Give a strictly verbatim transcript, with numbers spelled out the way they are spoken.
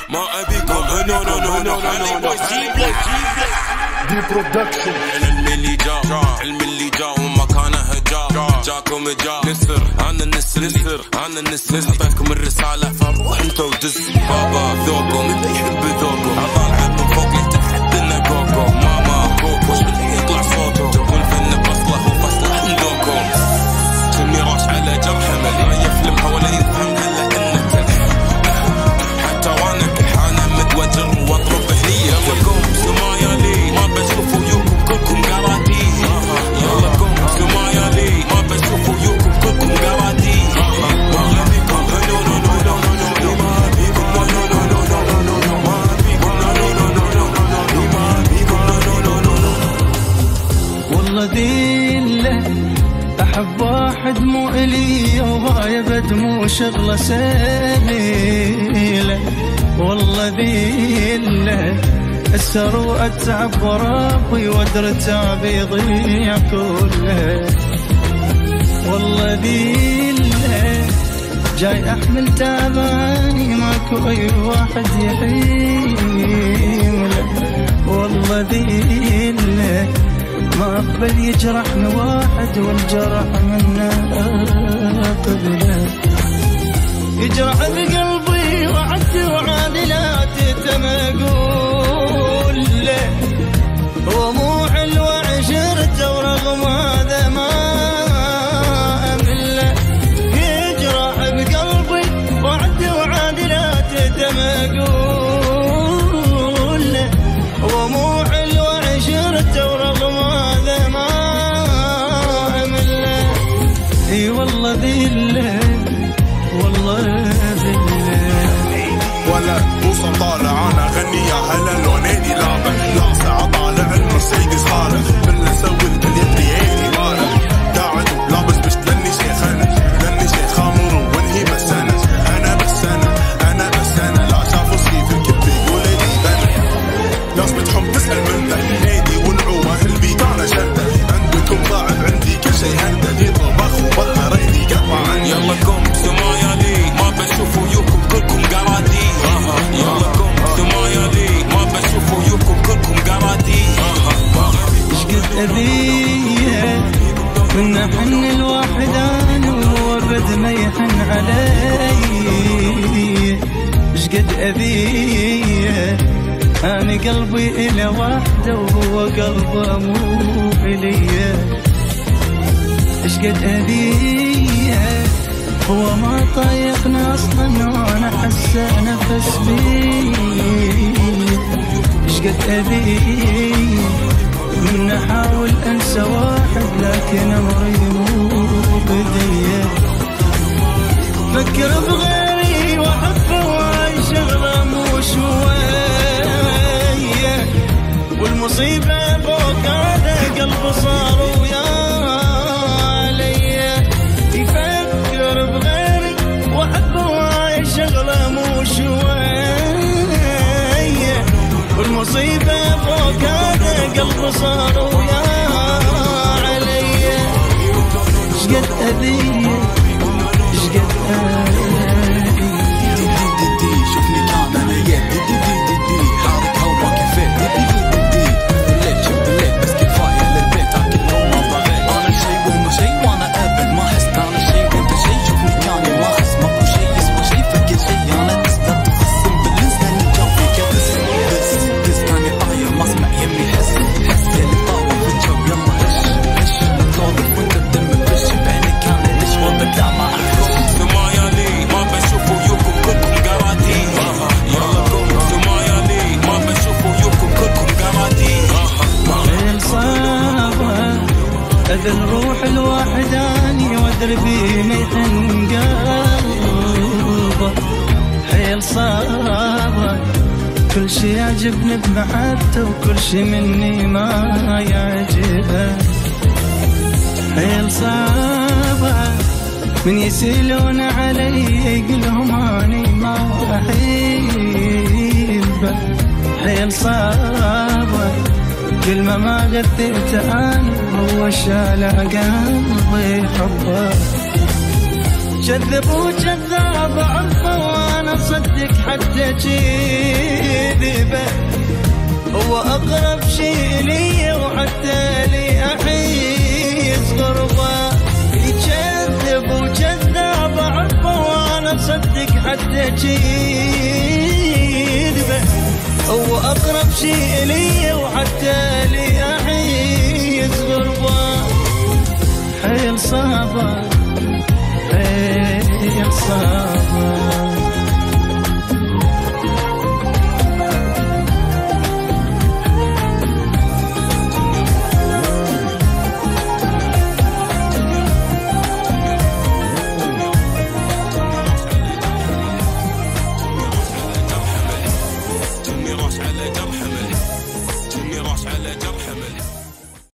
ما ابيكم نو نو نو نو دي برودكشن. علم اللي جا علم اللي جا ومكانه جا جاكم جا نسر انا النسر نسر انا النسر نسبتكم الرساله فروح انتو ودز بابا ذوقكم اللي يحب ذوقكم اطالع من فوق لتحت لنا كوكو ماما كوكو شو اللي يطلع صوته جابوا الفن بصله وفصله عندكم كني راش على جرح ما يفلمها ولا يفهمها الا انك حتى وانا كحانه متوجر واطرب هنيه يلا قوم سمايا لي ما بشوف ويوكم كلكم قرادي يلا قوم سمايا لي ما بشوف ويوكم كلكم قرادي ما ابيكم نو نو نو نو نو ما ابيكم نو نو نو نو نو نو ما ابيكم نو نو نو نو نو ما ابيكم نو نو نو نو والله ذله احب واحد مو الي وهاي بدمو شغله سهيله والله ذله السرو اتعب وربي ودرته بيضيع كله والله ذله جاي احمل تاباني ماكو اي واحد يحيمله والله ذله ما اقبل يجرحني واحد والجرح منه قبله يجرح بقلبي وعدي وعادلاتي تمقول له هو مو حلو عشرته ورغم هذا ما امله يجرح بقلبي وعدي وعادلاتي تمقول له هو مو حلو عشرته ورغم هذا ما امله اي والله ذله والله ذله ولا بوصة طالع انا اغنيها هلا لونيني لابح لاصع طالع المرسيدس خارج بالله اسوي البليت بيدي طالع قاعد لابس بش لاني شيخ انا لاني شيخ خامر وانهي بس انا انا بس انا انا بس انا لا شافوا سيف الكب يقول لي انا ناس بتحب تسال منه ايدي ونعومه البيت انا شده عندكم ضاعف عندي كل شيء هدد يطبخ وبطل ريدي قطع عني يلا قوم سمايا لي ما بشوف ويوكم كلكم قرادي يلا قوم سمايا لي ما بشوف ويوكم كلكم قرادي شقد اذيه من حن الواحد انا وهو بد ما يحن علي شقد اذيه انا قلبي الى وحده وهو قلبه مو الي شقد اذيه هو ما طايقنا اصلا وانا حسه نفس بيه شقد اذيه من احاول انسى واحد لكن امري مو بديه فكر بغيري واحبه وهاي شغله مو شويه والمصيبه فوق هذا قلبه صار ويا علي يفكر بغيري واحبه وهاي شغله مو شويه والمصيبه فوق هذا قلبه صار ويا علي شقد اذيه شقد اذيه شوفني كان انا يد دي دي دي دي حارك هوا كيفك دي دي دي دي بالليل شوف بالليل بس كفايه للبيت اكل نوم ما ضغيت انا شيء وهم شيء وانا ابد ما احس انا شيء وانت شيء شوفني كاني ما احس ماكو شيء اسمه شيء فكر شيء انا تستر تخصم بالانسان الجوي كبس بس بس كاني طاير ما اسمع يمي حس حس اللي طاوع في الجو يلا هش هش نتوظف وانت بدم الفش بعينك كان ليش وضك لا ما اعرف سمايا لي ما بشوف ويوكم كلكم قرادي يلا قوم سمايا لي ما بشوف ويوكم كلكم قرادي حيل صعبة اذل روح الواحد اني وادري بيه ما يحن قلبه حيل صعبة كل شي يعجبني بمحبته وكل شي مني ما يعجبه حيل صعبة من يسيلون علي يقولهم اني ما احبه حيل صعبة كلمة ما قدرت انا هو شال قلبي حبه كذب وكذاب عرفه وانا وانا اصدق حتى كذبه، هو اقرب شيء لي وحتى لي احيز غربه، يكذب وكذاب احبه وانا اصدق حتى كذبه، هو اقرب شيء لي وحتى لي احيز غربه. حيل صعبه حيل صعبه